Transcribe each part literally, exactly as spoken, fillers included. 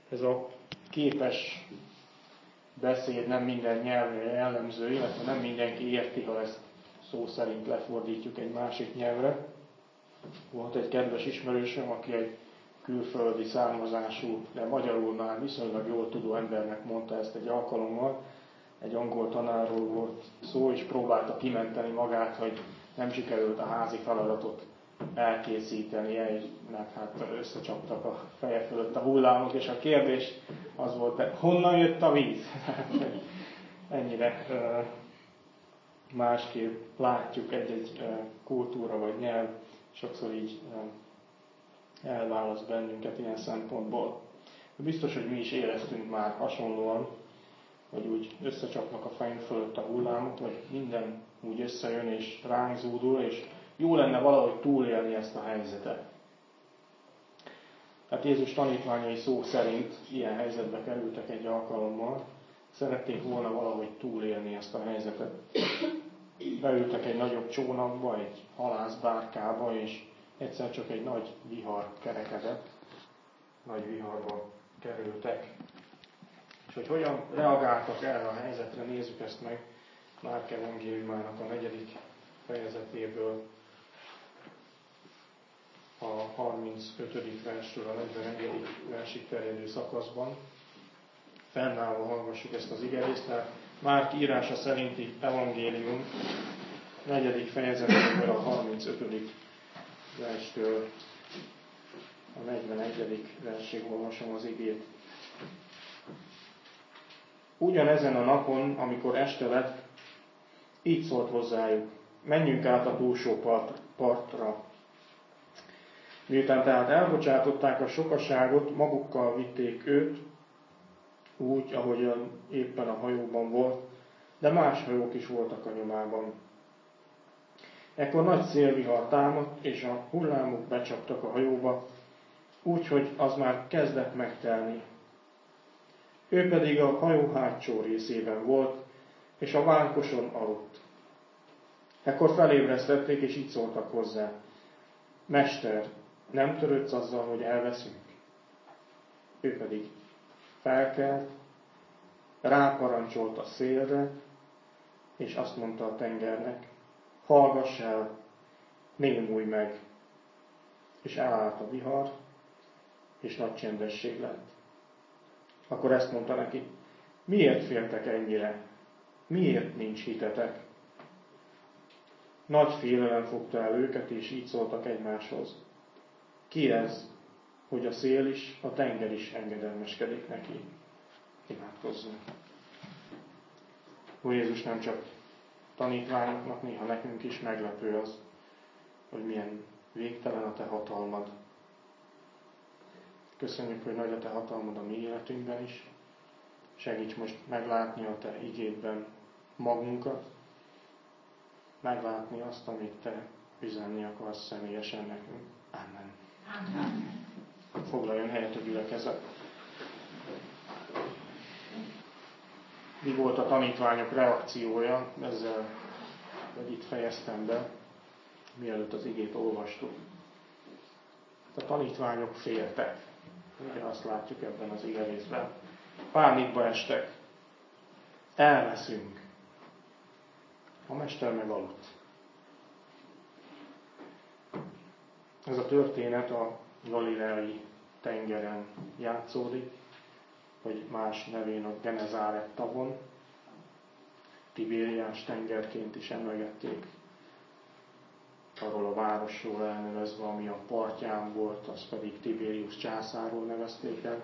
Ez a képes beszéd nem minden nyelvre jellemző, illetve nem mindenki érti, ha ezt szó szerint lefordítjuk egy másik nyelvre. Volt egy kedves ismerősöm, aki egy külföldi származású, de magyarul már viszonylag jól tudó embernek mondta ezt egy alkalommal. Egy angol tanárról volt szó, és próbálta kimenteni magát, hogy nem sikerült a házi feladatot elkészítenie, és meg hát összecsaptak a feje fölött a hullámok, és a kérdés az volt, de honnan jött a víz? Ennyire másképp látjuk egy-egy kultúra vagy nyelv, sokszor így elválaszt bennünket ilyen szempontból. Biztos, hogy mi is éreztünk már hasonlóan, hogy úgy összecsapnak a fejünk fölött a hullámok, vagy minden úgy összejön és ránk zúdul, és jó lenne valahogy túlélni ezt a helyzetet. Tehát Jézus tanítványai szó szerint ilyen helyzetbe kerültek egy alkalommal, szerették volna valahogy túlélni ezt a helyzetet. Beültek egy nagyobb csónakba, egy halászbárkába, és egyszer csak egy nagy vihar kerekedett, nagy viharba kerültek. És hogy hogyan reagáltak erre a helyzetre, nézzük ezt meg Márk evangéliumának a negyedik fejezetéből, a harmincötödik versről a negyvenegyedik versig terjedő szakaszban. Fennállva hallgassuk ezt az igerészt, tehát Márk írása szerinti evangélium negyedik fejezetéből a harmincötödik verstől a negyvenegyedik versig olvasom az igét. Ugyanezen a napon, amikor este lett, így szólt hozzájuk: menjünk át a túlsó part, partra. Miután tehát elbocsátották a sokaságot, magukkal vitték őt, úgy, ahogyan éppen a hajóban volt, de más hajók is voltak a nyomában. Ekkor nagy szélvihar támadt, és a hullámok becsaptak a hajóba, úgyhogy az már kezdett megtelni. Ő pedig a hajó hátsó részében volt, és a vánkoson aludt. Ekkor felébresztették, és így szóltak hozzá: Mester, nem törődsz azzal, hogy elveszünk? Ő pedig felkelt, ráparancsolt a szélre, és azt mondta a tengernek: hallgass el, némulj meg. És elállt a vihar, és nagy csendesség lett. Akkor ezt mondta neki: miért féltek ennyire? Miért nincs hitetek? Nagy félelem fogta el őket, és így szóltak egymáshoz: ki ez, hogy a szél is, a tenger is engedelmeskedik neki? Imádkozzunk. Ó Jézus, nem csak tanítványoknak, néha nekünk is meglepő az, hogy milyen végtelen a Te hatalmad. Köszönjük, hogy nagy a Te hatalmad a mi életünkben is. Segíts most meglátni a Te igédben magunkat, meglátni azt, amit Te üzenni akarsz személyesen nekünk. Amen. Amen. Foglaljon helyet a gyülekezet. Mi volt a tanítványok reakciója, ezzel, hogy itt fejeztem be, mielőtt az igét olvastuk. A tanítványok féltek. Ugye azt látjuk ebben az igerészben. Pánikba estek. Elveszünk. A mester meg aludt. Ez a történet a Galileai tengeren játszódik, vagy más nevén a Genezáret tavon. Tibériás tengerként is emlegették. Arról a városról elnevezve, ami a partján volt, az pedig Tiberius császárról nevezték el.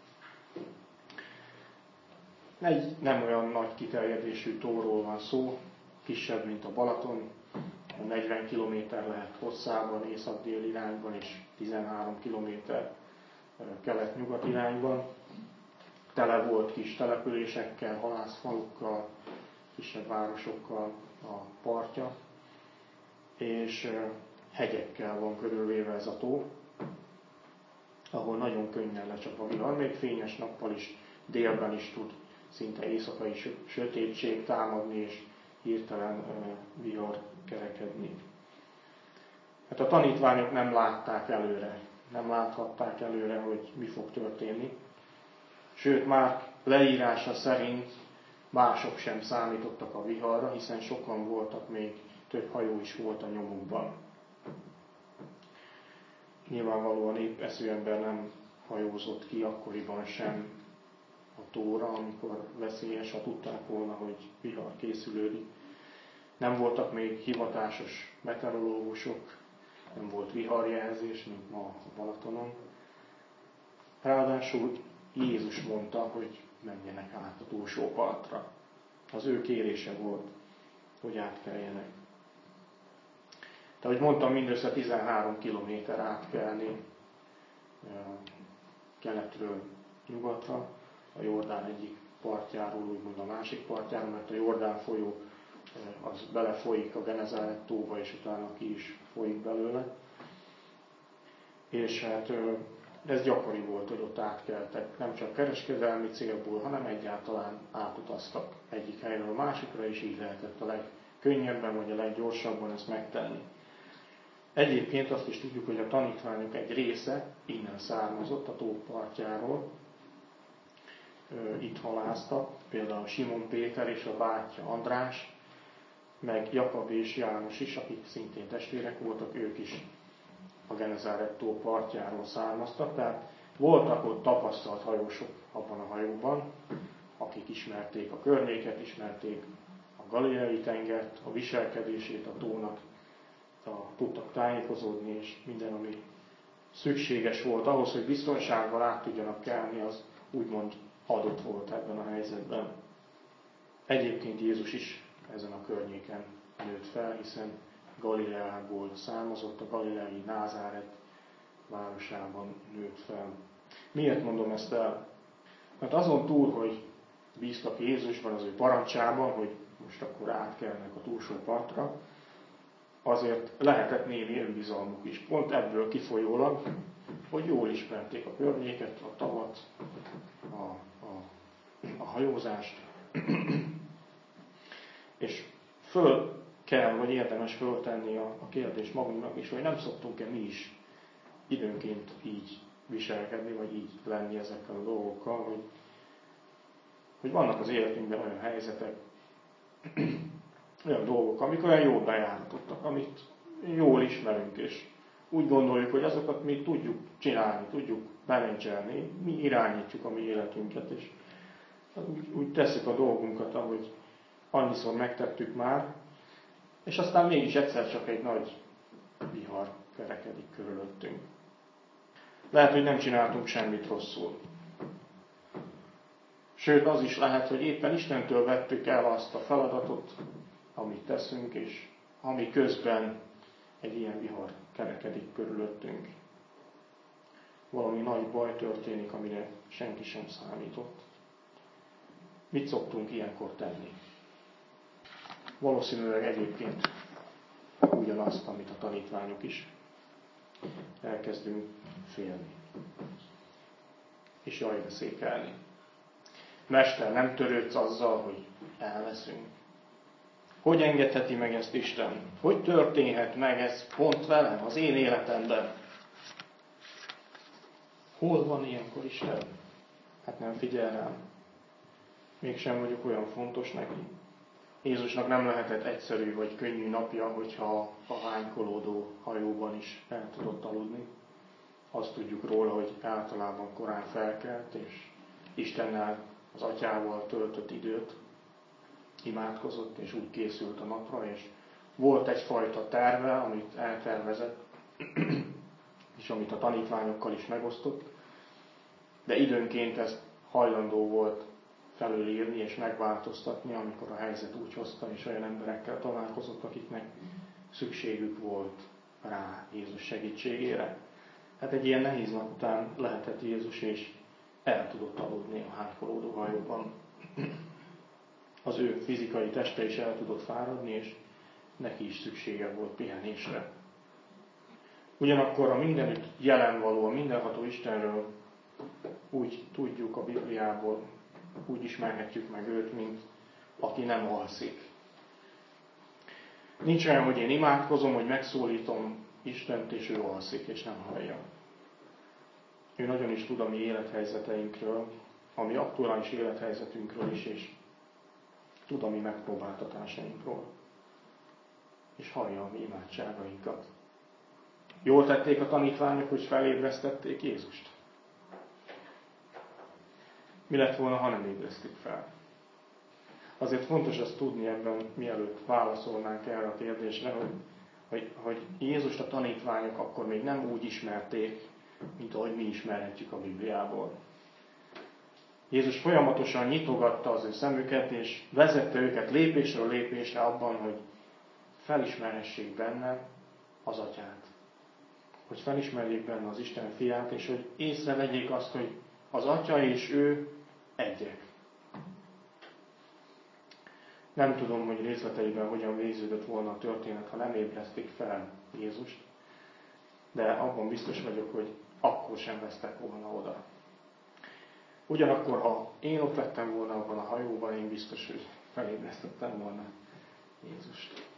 Egy nem olyan nagy kiterjedésű tóról van szó, kisebb, mint a Balaton, negyven kilométer lehet hosszában, észak-dél irányban, és tizenhárom kilométer kelet-nyugat irányban. Tele volt kis településekkel, halászfalukkal, kisebb városokkal a partja, és hegyekkel van körülvéve ez a tó, ahol nagyon könnyen lecsap a vihar, még fényes nappal is, délben is tud szinte éjszakai sötétség támadni, és hirtelen vihar kerekedni. Hát a tanítványok nem látták előre, nem láthatták előre, hogy mi fog történni. Sőt, már leírása szerint mások sem számítottak a viharra, hiszen sokan voltak, még több hajó is volt a nyomukban. Nyilvánvalóan épp eszű ember nem hajózott ki akkoriban sem a tóra, amikor veszélyes, ha tudták volna, hogy vihar készülődik. Nem voltak még hivatásos meteorológusok, nem volt viharjelzés, mint ma a Balatonon. Ráadásul Jézus mondta, hogy menjenek át a túlsó partra. Az ő kérése volt, hogy átkeljenek. De ahogy mondtam, mindössze tizenhárom kilométer átkelni keletről nyugatra, a Jordán egyik partjáról, úgymond a másik partjáról, mert a Jordán folyó az belefolyik a Genezáret tóba, és utána ki is folyik belőle. És hát ez gyakori volt, hogy ott átkeltek, nem csak kereskedelmi célból, hanem egyáltalán átutaztak egyik helyről a másikra, és így lehetett a legkönnyebben, vagy a leggyorsabban ezt megtenni. Egyébként azt is tudjuk, hogy a tanítványok egy része innen származott, a tó partjáról. Itt haláztak, például Simon Péter és a bátyja András, meg Jakab és János is, akik szintén testvérek voltak, ők is a Genezáret tó partjáról származtak. Tehát voltak ott tapasztalt hajósok abban a hajóban, akik ismerték a környéket, ismerték a Galileai tengert, a viselkedését a tónak, a, tudtak tájékozódni, és minden, ami szükséges volt ahhoz, hogy biztonsággal át tudjanak kelni, az úgymond adott volt ebben a helyzetben. Egyébként Jézus is ezen a környéken nőtt fel, hiszen Galileából származott, a galileai Názáret városában nőtt fel. Miért mondom ezt el? Mert azon túl, hogy bíztak Jézusban, az ő parancsában, hogy most akkor átkelnek a túlsó partra, azért lehetett némi önbizalmuk is. Pont ebből kifolyólag, hogy jól ismerték a környéket, a tavat, a, a, a hajózást, és föl kell, vagy érdemes föltenni a, a kérdést magunknak is, hogy nem szoktunk-e mi is időnként így viselkedni, vagy így lenni ezekkel a dolgokkal, hogy, hogy vannak az életünkben olyan helyzetek, olyan dolgok, amik olyan jól bejáratottak, amit jól ismerünk, és úgy gondoljuk, hogy azokat mi tudjuk csinálni, tudjuk menedzselni, mi irányítjuk a mi életünket, és úgy, úgy tesszük a dolgunkat, ahogy annyiszor megtettük már, és aztán mégis egyszer csak egy nagy vihar kerekedik körülöttünk. Lehet, hogy nem csináltunk semmit rosszul. Sőt, az is lehet, hogy éppen Istentől vettük el azt a feladatot, amit teszünk, és ami közben egy ilyen vihar kerekedik körülöttünk. Valami nagy baj történik, amire senki sem számított. Mit szoktunk ilyenkor tenni? Valószínűleg egyébként ugyanazt, amit a tanítványok is. Elkezdünk félni. És jaj, székelni. Mester, nem törődsz azzal, hogy elveszünk. Hogy engedheti meg ezt Isten? Hogy történhet meg ez pont velem, az én életemben? Hol van ilyenkor Isten? Hát nem figyel rám. Mégsem vagyok olyan fontos neki. Jézusnak nem lehetett egyszerű vagy könnyű napja, hogyha a hánykolódó hajóban is el tudott aludni. Azt tudjuk róla, hogy általában korán felkelt, és Istennel, az Atyával töltött időt, imádkozott, és úgy készült a napra, és volt egyfajta terve, amit eltervezett, és amit a tanítványokkal is megosztott, de időnként ezt hajlandó volt felülírni és megváltoztatni, amikor a helyzet úgy hozta, és olyan emberekkel találkozott, akiknek szükségük volt rá Jézus segítségére. Hát egy ilyen nehéz nap után lehetett Jézus, és el tudott aludni a hánykolódó hajóban. Az ő fizikai teste is el tudott fáradni, és neki is szüksége volt pihenésre. Ugyanakkor a mindenütt jelen való, a mindenható Istenről úgy tudjuk a Bibliából, úgy ismerhetjük meg őt, mint aki nem alszik. Nincs olyan, hogy én imádkozom, hogy megszólítom Istent, és ő alszik, és nem hallja. Ő nagyon is tud a mi élethelyzeteinkről, a mi aktuális élethelyzetünkről is, és tud a mi megpróbáltatásainkról, és hallja a mi imádságainkat. Jól tették a tanítványok, hogy felébresztették Jézust? Mi lett volna, ha nem ébresztik fel? Azért fontos azt tudni ebben, mielőtt válaszolnánk erre a kérdésre, hogy, hogy, hogy Jézust a tanítványok akkor még nem úgy ismerték, mint ahogy mi ismerhetjük a Bibliából. Jézus folyamatosan nyitogatta az ő szemüket, és vezette őket lépésről lépésre abban, hogy felismerhessék benne az Atyát. Hogy felismerjék benne az Isten fiát, és hogy észrevegyék azt, hogy az Atya és ő egyek. Nem tudom, hogy részleteiben hogyan végződött volna a történet, ha nem ébresztik fel Jézust, de abban biztos vagyok, hogy akkor sem vesztek volna oda. Ugyanakkor, ha én ott lettem volna abban a hajóban, én biztos, hogy felébresztettem volna Jézust.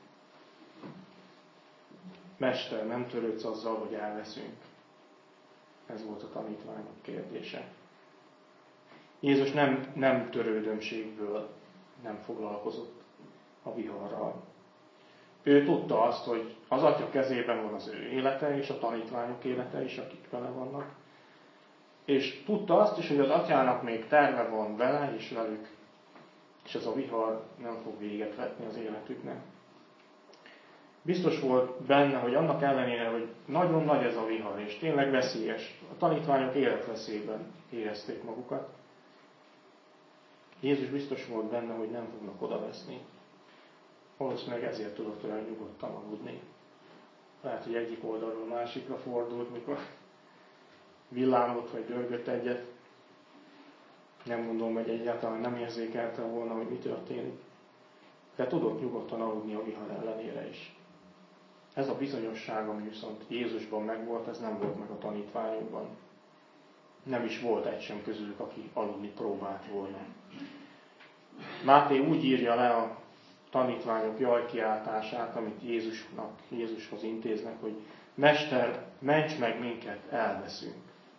Mester, nem törődsz azzal, hogy elveszünk? Ez volt a tanítványok kérdése. Jézus nem, nem törődömségből nem foglalkozott a viharral. Ő tudta azt, hogy az Atya kezében van az ő élete, és a tanítványok élete is, akik vele vannak. És tudta azt is, hogy az Atyának még terve van vele és velük, és ez a vihar nem fog véget vetni az életüknek. Biztos volt benne, hogy annak ellenére, hogy nagyon nagy ez a vihar, és tényleg veszélyes, a tanítványok életveszélyben érezték magukat. Jézus biztos volt benne, hogy nem fognak odaveszni. Valószínűleg ezért tudott olyan nyugodtan aludni. Lehet, hogy egyik oldalról másikra fordult, mikor villámlott vagy dörgött egyet. Nem gondolom, hogy egyáltalán nem érzékelte volna, hogy mi történik. De tudott nyugodtan aludni a vihar ellenére is. Ez a bizonyosság, ami viszont Jézusban megvolt, ez nem volt meg a tanítványokban. Nem is volt egy sem közülük, aki aludni próbált volna. Máté úgy írja le a tanítványok jajkiáltását, amit Jézusnak, Jézushoz intéznek, hogy Mester, ments meg minket, elveszünk.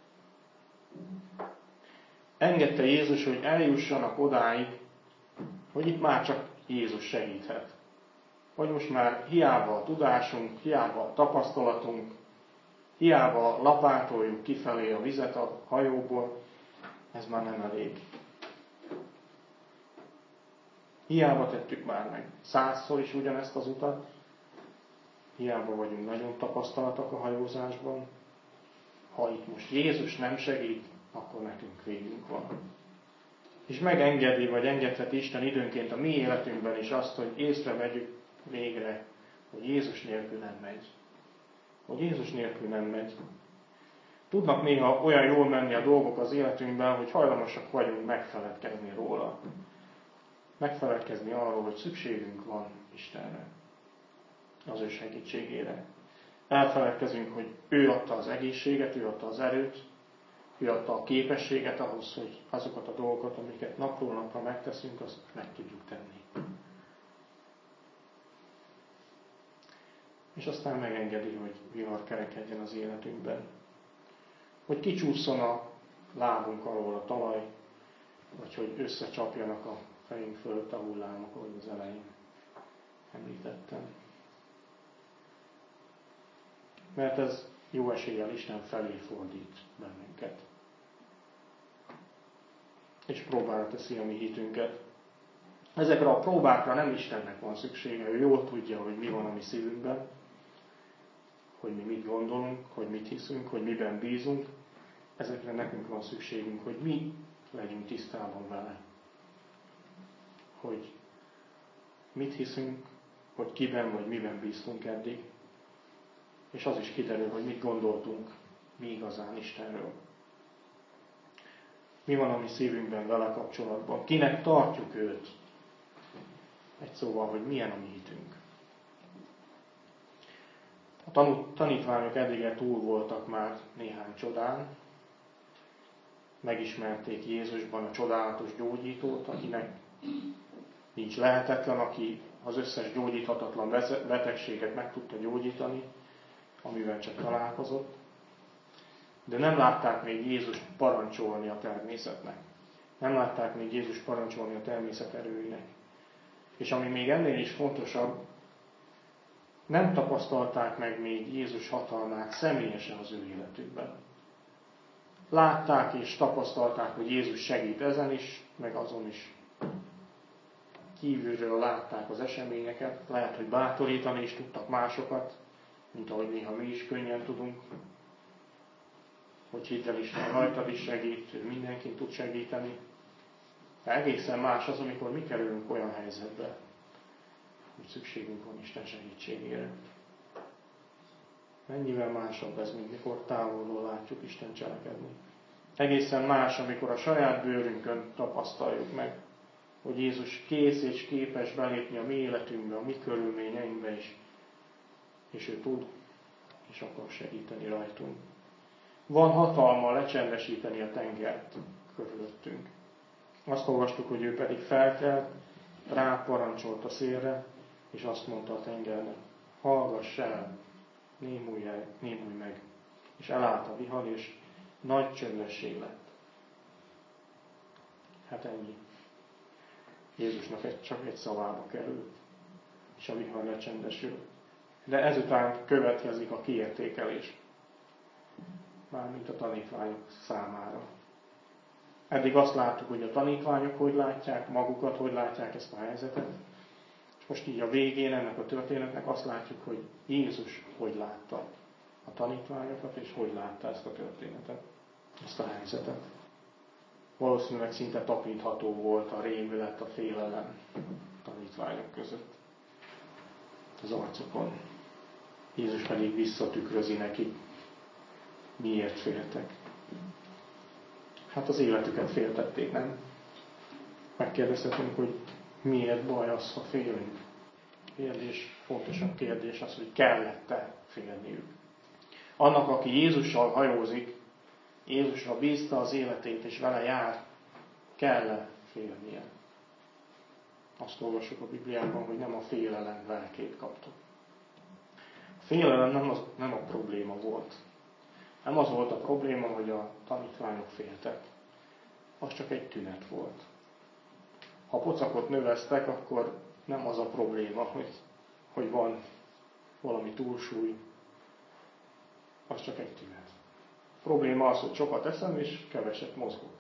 Engedte Jézus, hogy eljussanak odáig, hogy itt már csak Jézus segíthet. Hogy most már hiába a tudásunk, hiába a tapasztalatunk, hiába lapátoljuk kifelé a vizet a hajóból, ez már nem elég. Hiába tettük már meg százszor is ugyanezt az utat, hiába vagyunk nagyon tapasztalatok a hajózásban. Ha itt most Jézus nem segít, akkor nekünk végünk van. És megengedi, vagy engedheti Isten időnként a mi életünkben is azt, hogy észrevegyük végre, hogy Jézus nélkül nem megy. Hogy Jézus nélkül nem megy. Tudnak néha olyan jól menni a dolgok az életünkben, hogy hajlamosak vagyunk megfeledkezni róla. Megfeledkezni arról, hogy szükségünk van Istenre, az ő segítségére. Elfeledkezünk, hogy ő adta az egészséget, ő adta az erőt, ő adta a képességet ahhoz, hogy azokat a dolgokat, amiket napról napra megteszünk, azt meg tudjuk tenni. És aztán megengedi, hogy vihar kerekedjen az életünkben. Hogy kicsúszson a lábunk alól a talaj, vagy hogy összecsapjanak a fejünk fölött a hullámok, ahogy az elején említettem. Mert ez jó eséllyel Isten felé fordít bennünket. És próbára teszi a mi hitünket. Ezekre a próbákra nem Istennek van szüksége, ő jól tudja, hogy mi van a mi szívünkben, hogy mi mit gondolunk, hogy mit hiszünk, hogy miben bízunk. Ezekre nekünk van szükségünk, hogy mi legyünk tisztában vele. Hogy mit hiszünk, hogy kiben vagy miben bíztunk eddig, és az is kiderül, hogy mit gondoltunk mi igazán Istenről. Mi van a mi szívünkben vele kapcsolatban, kinek tartjuk őt. Egy szóval, hogy milyen a mi hitünk. A tanítványok eddige túl voltak már néhány csodán, megismerték Jézusban a csodálatos gyógyítót, akinek nincs lehetetlen, aki az összes gyógyíthatatlan betegséget meg tudta gyógyítani, amivel csak találkozott. De nem látták még Jézust parancsolni a természetnek. Nem látták még Jézus parancsolni a természet erőinek. És ami még ennél is fontosabb, nem tapasztalták meg még Jézus hatalmát személyesen az ő életükben. Látták és tapasztalták, hogy Jézus segít ezen is, meg azon is. Kívülről látták az eseményeket, lehet, hogy bátorítani is tudtak másokat, mint ahogy néha mi is könnyen tudunk. Hogy hidd el, Isten rajtad is segít, ő mindenkin tud segíteni. De egészen más az, amikor mi kerülünk olyan helyzetbe, hogy szükségünk van Isten segítségére. Mennyivel másabb ez, mint mikor távolról látjuk Isten cselekedni. Egészen más, amikor a saját bőrünkön tapasztaljuk meg, hogy Jézus kész és képes belépni a mi életünkbe, a mi körülményeinkbe is, és ő tud, és akar segíteni rajtunk. Van hatalma lecsendesíteni a tengert körülöttünk. Azt olvastuk, hogy ő pedig felkelt, ráparancsolt a szélre, és azt mondta a tengernek, hallgass el, némulj, el, némulj meg. És elállt a vihar, és nagy csöndesség lett. Hát ennyi. Jézusnak egy, csak egy szavába került, és a vihar lecsendesült. De ezután következik a kiértékelés. Mármint a tanítványok számára. Eddig azt láttuk, hogy a tanítványok hogy látják magukat, hogy látják ezt a helyzetet. És most így a végén ennek a történetnek azt látjuk, hogy Jézus hogy látta a tanítványokat, és hogy látta ezt a történetet, ezt a helyzetet. Valószínűleg szinte tapintható volt a rémület, a félelem a tanítványok között. Az arcokon. Jézus pedig visszatükrözi nekik, miért féltek. Hát az életüket féltették, nem? Megkérdezhetünk, hogy miért baj az, ha félünk. Kérdés, fontosabb kérdés az, hogy kellett-e félniük. Annak, aki Jézussal hajózik, Jézusra bízta az életét, és vele jár, kell-e félnie. Azt olvassuk a Bibliában, hogy nem a félelem lelkét kaptuk. A félelem nem, az, nem a probléma volt. Nem az volt a probléma, hogy a tanítványok féltek. Az csak egy tünet volt. Ha pocakot növeztek, akkor nem az a probléma, hogy, hogy van valami túlsúly. Az csak egy tünet. A probléma az, hogy sokat eszem, és keveset mozgok.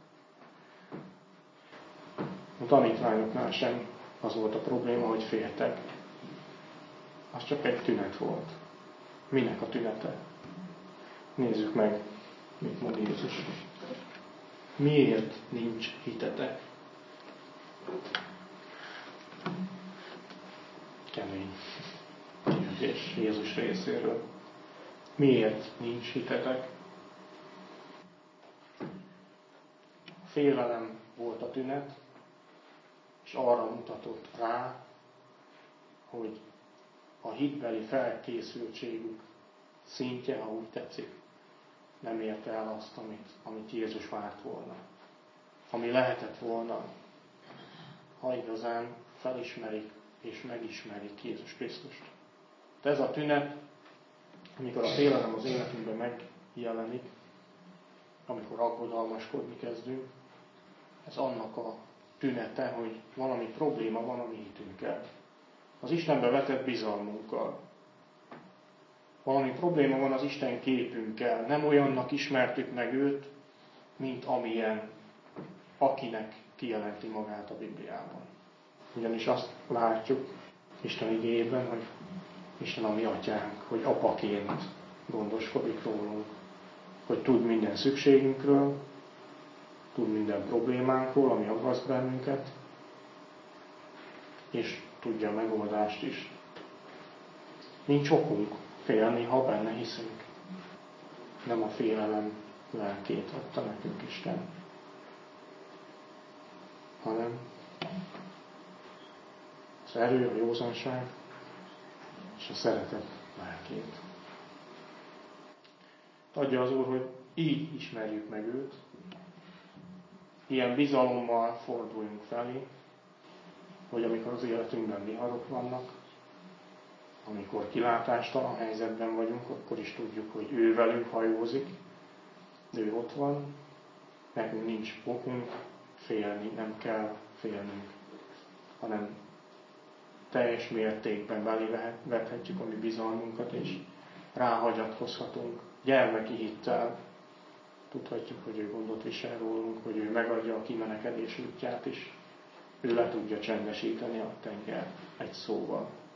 A tanítványoknál sem az volt a probléma, hogy féltek. Az csak egy tünet volt. Minek a tünete? Nézzük meg, mit mond Jézus. Miért nincs hitetek? Kemény kérdés Jézus részéről. Miért nincs hitetek? Félelem volt a tünet, és arra mutatott rá, hogy a hitbeli felkészültségük szintje, ha úgy tetszik, nem érte el azt, amit, amit Jézus várt volna. Ami lehetett volna, ha igazán felismerik és megismerik Jézus Krisztust. De ez a tünet, amikor a félelem az életünkben megjelenik, amikor aggodalmaskodni kezdünk, ez annak a tünete, hogy valami probléma van a mi hitünkkel. Az Istenbe vetett bizalmunkkal. Valami probléma van az Isten képünkkel. Nem olyannak ismertük meg őt, mint amilyen, akinek kijelenti magát a Bibliában. Ugyanis azt látjuk Isten igéjében, hogy Isten a mi atyánk, hogy apaként gondoskodik rólunk, hogy tud minden szükségünkről, tud minden problémánkról, ami aggaszt bennünket, és tudja a megoldást is. Nincs okunk félni, ha benne hiszünk. Nem a félelem lelkét adta nekünk Isten, hanem az erő, a józanság és a szeretet lelkét. Adja az Úr, hogy így ismerjük meg őt, ilyen bizalommal forduljunk felé, hogy amikor az életünkben viharok vannak, amikor kilátástalan helyzetben vagyunk, akkor is tudjuk, hogy ő velünk hajózik, ő ott van, nekünk nincs okunk félni, nem kell félnünk, hanem teljes mértékben belé vethetjük a mi bizalmunkat, és ráhagyatkozhatunk. Gyermeki hittel tudhatjuk, hogy ő gondot visel rólunk, hogy ő megadja a kimenekedés útját is. Ő le tudja csendesíteni a tengert egy szóval.